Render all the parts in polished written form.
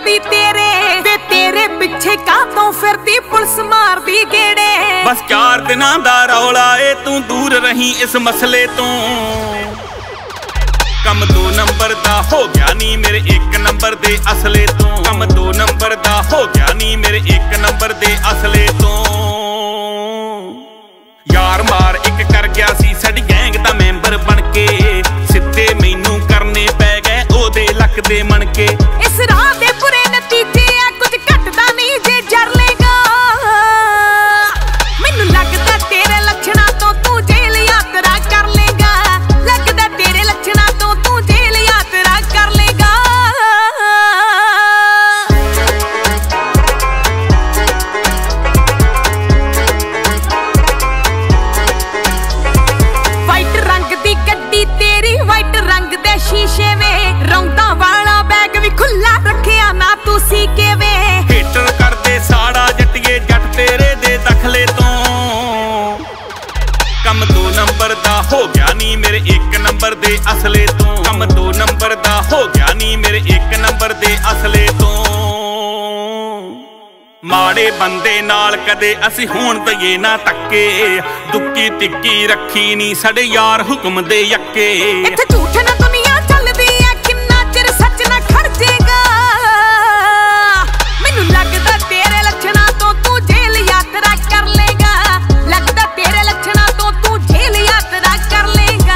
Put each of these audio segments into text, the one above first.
ਕਰਦੀ ਤੇਰੇ ਵੇ ਤੇਰੇ ਪਿੱਛੇ ਕਾਹਤੋਂ ਫਿਰਦੀ ਪੁਲਿਸ ਮਾਰਦੀ ਗੇੜੇ। ਬਸ 4 ਦਿਨਾਂ ਦਾ ਰੌਲਾ ਏ ਤੂੰ ਦੂਰ ਰਹੀਂ ਇਸ ਮਸਲੇ ਤੋਂ। ਕੰਮ 2 ਨੰਬਰ ਦਾ ਹੋ ਗਿਆ ਨੀ ਮੇਰੇ 1 ਨੰਬਰ ਦੇ ਅਸਲੇ ਤੋਂ। ਕੰਮ 2 ਨੰਬਰ ਦਾ ਹੋ ਗਿਆ ਨੀ ਮੇਰੇ 1 ਨੰਬਰ ਦੇ ਅਸਲੇ ਤੋਂ। ਯਾਰ ਮਾਰ ਇੱਕ ਕਰ ਗਿਆ ਸੀ ਸਾਡੀ ਗੈਂਗ ਦਾ ਮੈਂਬਰ ਬਣ ਕੇ। ਸਿੱਧੇ ਮੈਨੂੰ ਕਰਨੇ ਪੈ ਗਏ ਉਹਦੇ ਲੱਕ ਦੇ ਮਣਕੇ। ਇਸ ਰਾਹ ਦੇ ਬੁਰੇ ਨਤੀਜੇ ਆ ਕੁਝ ਘਟਦਾ ਨਹੀਂ ਜੇ ਜਰ ਲੇਗਾ। ਮੈਨੂੰ ਲੱਗਦਾ ਤੇਰੇ ਲੱਛਣਾਂ ਤੋਂ ਤੂੰ ਜੇਲ੍ਹ ਯਾਤਰਾ ਕਰ ਲੇਗਾ। ਲੱਗਦਾ ਤੇਰੇ ਲੱਛਣਾਂ ਤੋਂ ਤੂੰ ਜੇਲ੍ਹ ਯਾਤਰਾ ਕਰ ਲੇਗਾ। ਵਾਈਟ ਰੰਗ ਦੀ ਗੱਡੀ ਤੇਰੀ ਵਾਈਟ ਰੰਗ ਦੇ ਸ਼ੀਸ਼ੇ ਵੇ। ਰੌਂਦਾ ਵਾਲਾ ਬੈਗ ਵੀ ਖੁੱਲਾ ਰੱਖਿਆ ਨਾ ਤੂੰ ਸੀ ਕੇ ਵੇ। ਹੇਟਰ ਕਰਦੇ ਸਾੜਾ ਜੱਟੀਏ ਜੱਟ ਤੇਰੇ ਦੇ ਦਖਲੇ ਤੋਂ। ਕੰਮ 2 ਨੰਬਰ ਦਾ ਹੋ ਗਿਆ ਨੀ ਮੇਰੇ 1 ਨੰਬਰ ਦੇ ਅਸਲੇ ਤੋਂ। ਕੰਮ 2 ਨੰਬਰ ਦਾ ਹੋ ਗਿਆ ਨੀ ਮੇਰੇ 1 ਨੰਬਰ ਦੇ ਅਸਲੇ ਤੋਂ। ਮਾੜੇ ਬੰਦੇ ਨਾਲ ਕਦੇ ਅਸੀਂ ਹੋਣ ਦਈਏ ਨਾ ਧੱਕੇ। ਦੁੱਕੀ ਤਿੱਕੀ ਰੱਖੀ ਨੀ ਸਾਡੇ ਯਾਰ ਹੁਕਮ ਦੇ ਯੱਕੇ। ਇੱਥੇ ਝੂਠ ਨਾ ਦੁਨੀਆ ਚੱਲਦੀ ਐ ਕਿੰਨਾ ਚਿਰ ਸੱਚ ਨਾ ਖੜ ਜੇਗਾ। ਮੈਨੂੰ ਲੱਗਦਾ ਤੇਰੇ ਲੱਛਣਾਂ ਤੋਂ ਤੂੰ ਜੇਲ੍ਹ ਯਾਤਰਾ ਕਰ ਲੇਗਾ। ਲੱਗਦਾ ਤੇਰੇ ਲੱਛਣਾਂ ਤੋਂ ਤੂੰ ਜੇਲ੍ਹ ਯਾਤਰਾ ਕਰ ਲੇਗਾ।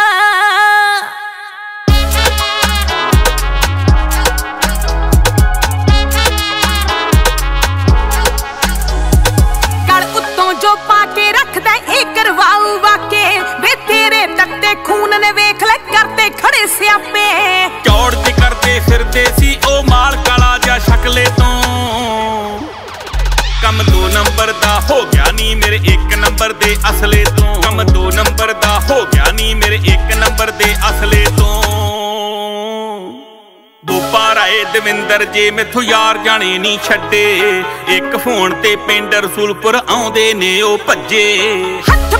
ਗਲ ਉੱਤੋਂ ਜੋ ਪਾ ਕੇ ਰੱਖਦਾ ਇਹ ਕਰਵਾਊ ਵਾਕੇ। ਵੇ ਤੇਰੇ ਤੱਤੇ ਖੂਨ ਨੇ ਵੇਖ ਲੈ ਕਰਦੇ ਖੜੇ ਸਿਆਪੇ। ਚੌੜ ਤੇ ਕਰਦੇ ਫਿਰਦੇ ਸੀ ਉਹ ਮਾਲ ਕਾਲਾ ਜਾਂ ਸ਼ਕਲੇ ਤੋਂ। ਕੰਮ 2 ਨੰਬਰ ਦਾ ਹੋ ਗਿਆ ਨੀ ਮੇਰੇ 1 ਨੰਬਰ ਦੇ ਅਸਲੇ ਤੋਂ। ਕੰਮ 2 ਨੰਬਰ ਦਾ ਹੋ ਗਿਆ ਨੀ ਮੇਰੇ 1 ਨੰਬਰ ਦੇ ਅਸਲੇ ਤੋਂ। ਬੋਪਾ ਰਾਏ ਦਵਿੰਦਰ ਜੇ ਮੈਥੋਂ ਯਾਰ ਜਾਣੇ ਨੀ ਛੱਡੇ। ਇੱਕ ਫੋਨ ਤੇ ਪਿੰਡ ਰਸੂਲਪੁਰ ਆਉਂਦੇ ਨੇ ਉਹ ਭੱਜੇ। ਹੱਥ